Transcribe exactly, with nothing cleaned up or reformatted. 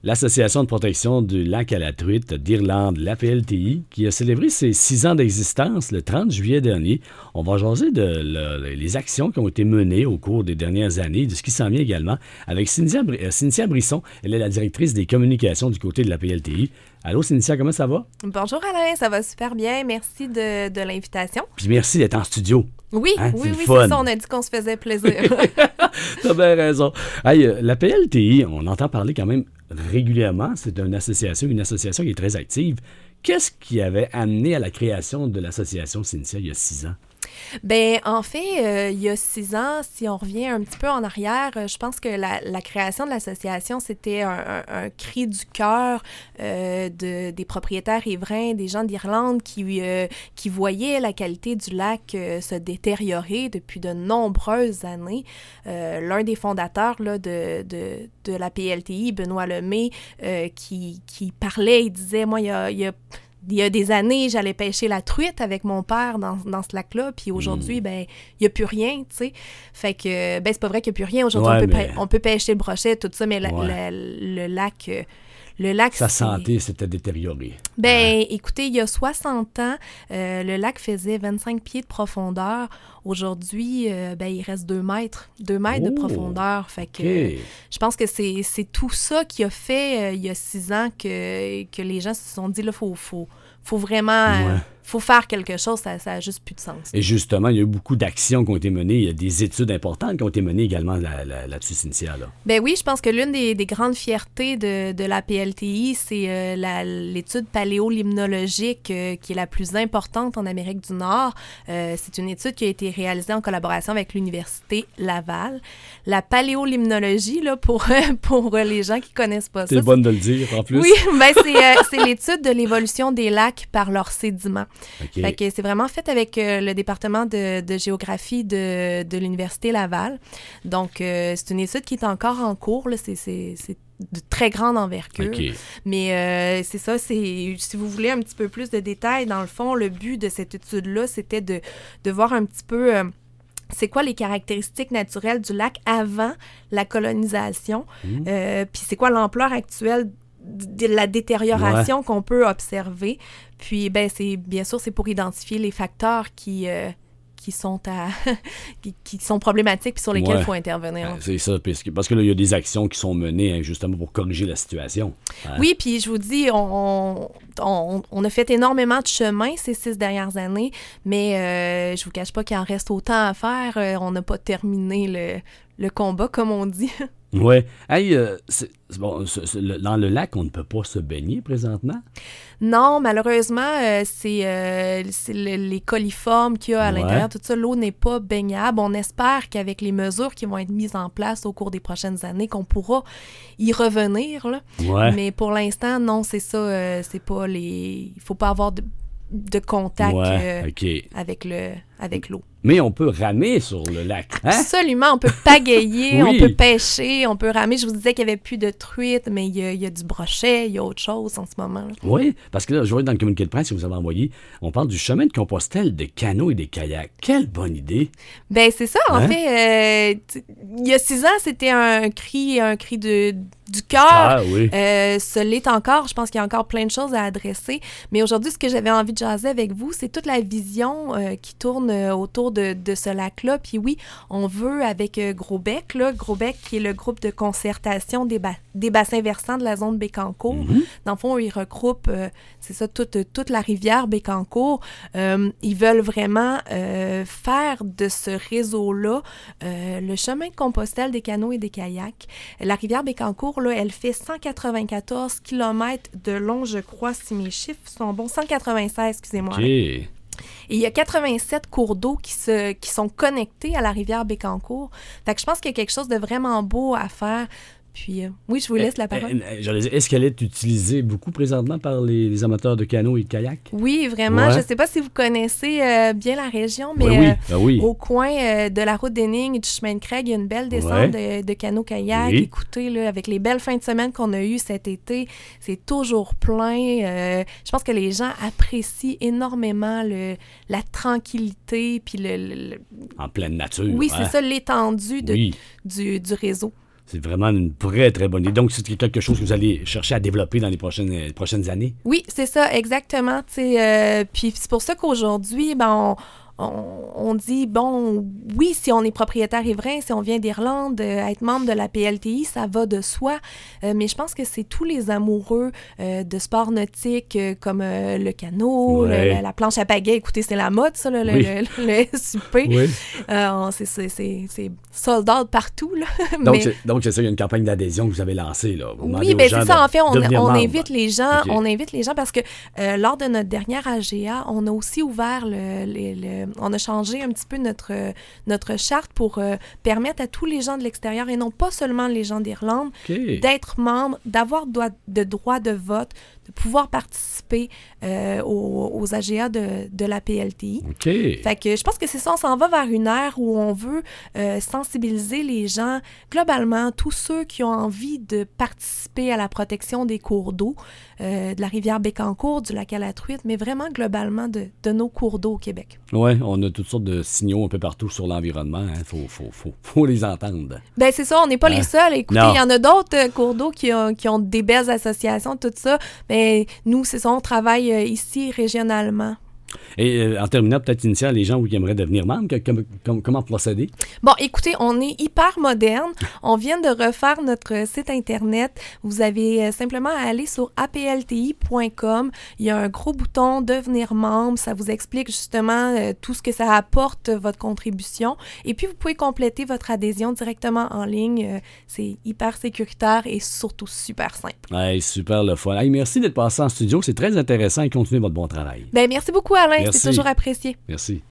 l'Association de protection du lac à la truite d'Irlande, l'A P L T I, qui a célébré ses six ans d'existence le trente juillet dernier. On va jaser de le, les actions qui ont été menées au cours des dernières années, de ce qui s'en vient également, avec Cynthia, euh, Cynthia Brisson. Elle est la directrice des communications du côté de l'A P L T I. Allô, Cynthia, comment ça va? Bonjour Alain, ça va super bien. Merci de, de l'invitation. Puis merci d'être en studio. Oui, hein? oui, c'est oui, fun. c'est ça. On a dit qu'on se faisait plaisir. T'as bien raison. Hey, euh, l'A P L T I, on entend parler quand même régulièrement. C'est une association, une association qui est très active. Qu'est-ce qui avait amené à la création de l'association, Cynthia, il y a six ans? Bien, en fait, euh, il y a six ans, si on revient un petit peu en arrière, euh, je pense que la, la création de l'association, c'était un, un, un cri du cœur euh, de, des propriétaires riverains, des gens d'Irlande qui, euh, qui voyaient la qualité du lac euh, se détériorer depuis de nombreuses années. Euh, l'un des fondateurs là, de, de, de la P L T I, Benoît Lemay, euh, qui, qui parlait, il disait, moi, il y a... Il y a Il y a des années, j'allais pêcher la truite avec mon père dans, dans ce lac-là, puis aujourd'hui, mmh. ben il n'y a plus rien, tu sais. Fait que, ben c'est pas vrai qu'il n'y a plus rien. Aujourd'hui, ouais, on, peut mais... pa- on peut pêcher le brochet, tout ça, mais la, ouais. la, le lac... Euh, Le lac, Sa santé s'était détériorée. Ben, hein? Écoutez, il y a soixante ans, euh, le lac faisait vingt-cinq pieds de profondeur. Aujourd'hui, euh, ben, il reste deux mètres, deux mètres oh, de profondeur. Fait que okay. euh, je pense que c'est, c'est tout ça qui a fait, euh, il y a six ans, que, que les gens se sont dit, là, il faut, faut, faut vraiment... Ouais. Euh, faut faire quelque chose, ça n'a juste plus de sens. Et justement, il y a eu beaucoup d'actions qui ont été menées. Il y a des études importantes qui ont été menées également là, là, là-dessus, Cynthia. Là. Ben oui, je pense que l'une des, des grandes fiertés de, de la P L T I, c'est euh, la, l'étude paléolimnologique euh, qui est la plus importante en Amérique du Nord. Euh, c'est une étude qui a été réalisée en collaboration avec l'Université Laval. La paléolimnologie, là, pour, pour les gens qui ne connaissent pas T'es ça... T'es bonne de le dire, en plus. Oui, ben c'est, euh, c'est l'étude de l'évolution des lacs par leurs sédiments. Okay. Fait que c'est vraiment fait avec euh, le département de, de géographie de, de l'Université Laval. Donc, euh, c'est une étude qui est encore en cours. Là. C'est, c'est, c'est de très grande envergure. Okay. Mais euh, c'est ça, c'est, si vous voulez un petit peu plus de détails, dans le fond, le but de cette étude-là, c'était de, de voir un petit peu... Euh, c'est quoi les caractéristiques naturelles du lac avant la colonisation, mmh. euh, puis c'est quoi l'ampleur actuelle de la détérioration ouais. qu'on peut observer. Puis, ben, c'est bien sûr, c'est pour identifier les facteurs qui, euh, qui sont à qui, qui sont problématiques puis sur lesquels il ouais. faut intervenir. Ben, c'est ça, parce que, parce que là, il y a des actions qui sont menées hein, justement pour corriger la situation. Hein? Oui, puis je vous dis, on, on, on a fait énormément de chemin ces six dernières années, mais euh, je vous cache pas qu'il en reste autant à faire. Euh, on n'a pas terminé le, le combat, comme on dit. Oui. Hey, euh, c'est, c'est bon, c'est, c'est, le, dans le lac, on ne peut pas se baigner présentement? Non, malheureusement, euh, c'est, euh, c'est le, les coliformes qu'il y a à ouais. l'intérieur. Tout ça, l'eau n'est pas baignable. On espère qu'avec les mesures qui vont être mises en place au cours des prochaines années, qu'on pourra y revenir. Là. Ouais. Mais pour l'instant, non, c'est ça. Euh, c'est pas les... Il ne faut pas avoir de, de contact ouais, euh, okay. avec, le, avec l'eau. Mais on peut ramer sur le lac. Hein? Absolument, on peut pagayer, oui. on peut pêcher, on peut ramer. Je vous disais qu'il n'y avait plus de truite, mais il y a, il y a du brochet, il y a autre chose en ce moment. Là. Oui, parce que là, je vois dans le communiqué de presse que vous avez envoyé, on parle du chemin de Compostelle de canots et des kayaks. Quelle bonne idée! Bien, c'est ça. En hein? fait, euh, il y a six ans, c'était un cri, un cri de, du cœur. Ah, oui. euh, ce l'est encore. Je pense qu'il y a encore plein de choses à adresser. Mais aujourd'hui, ce que j'avais envie de jaser avec vous, c'est toute la vision euh, qui tourne euh, autour de, de ce lac-là. Puis oui, on veut, avec euh, Gros-Bec, là, Gros-Bec qui est le groupe de concertation des, ba- des bassins versants de la zone Bécancour. Mm-hmm. Dans le fond, ils regroupent, euh, c'est ça, toute, toute la rivière Bécancour. Euh, ils veulent vraiment euh, faire de ce réseau-là euh, le chemin de Compostelle des canots et des kayaks. La rivière Bécancour, là, elle fait cent quatre-vingt-quatorze kilomètres de long, je crois, si mes chiffres sont bons. cent quatre-vingt-seize, excusez-moi. OK. Et il y a quatre-vingt-sept cours d'eau qui, se, qui sont connectés à la rivière Bécancour. Fait que je pense qu'il y a quelque chose de vraiment beau à faire. Puis, euh, oui, je vous laisse la parole. Est-ce qu'elle est utilisée beaucoup présentement par les, les amateurs de canots et de kayak? Oui, vraiment. Ouais. Je ne sais pas si vous connaissez euh, bien la région, mais oui, oui. Euh, Ben oui. au coin euh, de la route d'Enning et du chemin de Craig, il y a une belle descente ouais. de, de canot-kayak. Oui. Écoutez, là, avec les belles fins de semaine qu'on a eues cet été, c'est toujours plein. Euh, je pense que les gens apprécient énormément le, la tranquillité. Puis le, le, en pleine nature. Oui, hein? c'est ça, l'étendue de, oui. du, du réseau. C'est vraiment une très, très bonne idée. Donc, c'est quelque chose que vous allez chercher à développer dans les prochaines, les prochaines années? Oui, c'est ça, exactement. Euh, puis c'est pour ça qu'aujourd'hui, ben, on, on, on dit, bon, oui, si on est propriétaire riverain, si on vient d'Irlande, euh, être membre de la P L T I, ça va de soi. Euh, mais je pense que c'est tous les amoureux euh, de sports nautiques euh, comme euh, le canot, ouais. le, la, la planche à pagaie. Écoutez, c'est la mode, ça, là, oui. le, le, le S U P. Oui. Euh, c'est, c'est, c'est, c'est sold out partout. Là. Donc, mais... c'est, donc, c'est ça, il y a une campagne d'adhésion que vous avez lancée. Là. Vous oui, bien, c'est ça. De, en fait, on, on invite les gens. Okay. On invite les gens parce que euh, lors de notre dernière A G A, on a aussi ouvert le, le, le on a changé un petit peu notre, notre charte pour euh, permettre à tous les gens de l'extérieur, et non pas seulement les gens d'Irlande, okay. d'être membres, d'avoir droit de, droit de vote, de pouvoir participer euh, aux, aux A G A de, de la P L T I. Okay. Fait que je pense que c'est ça, on s'en va vers une ère où on veut euh, sensibiliser les gens, globalement, tous ceux qui ont envie de participer à la protection des cours d'eau, euh, de la rivière Bécancour, du lac à la Truite, mais vraiment globalement de, de nos cours d'eau au Québec. Oui, on a toutes sortes de signaux un peu partout sur l'environnement. Il hein. faut, faut, faut, faut les entendre. Bien, c'est ça, on n'est pas hein? les seuls. Écoutez, il y en a d'autres euh, cours d'eau qui ont, qui ont des belles associations, tout ça. Mais nous, c'est ça, on travaille euh, ici régionalement. Et euh, en terminant, peut-être initial, les gens qui aimeraient devenir membres, que, que, que, comment procéder? Bon, écoutez, on est hyper moderne. On vient de refaire notre site Internet. Vous avez euh, simplement à aller sur a p l t i point com. Il y a un gros bouton « Devenir membre ». Ça vous explique justement euh, tout ce que ça apporte, votre contribution. Et puis, vous pouvez compléter votre adhésion directement en ligne. Euh, c'est hyper sécuritaire et surtout super simple. Hey, super le fun. Hey, merci d'être passé en studio. C'est très intéressant et continuez votre bon travail. Bien, merci beaucoup, Alain. C'est toujours apprécié. Merci.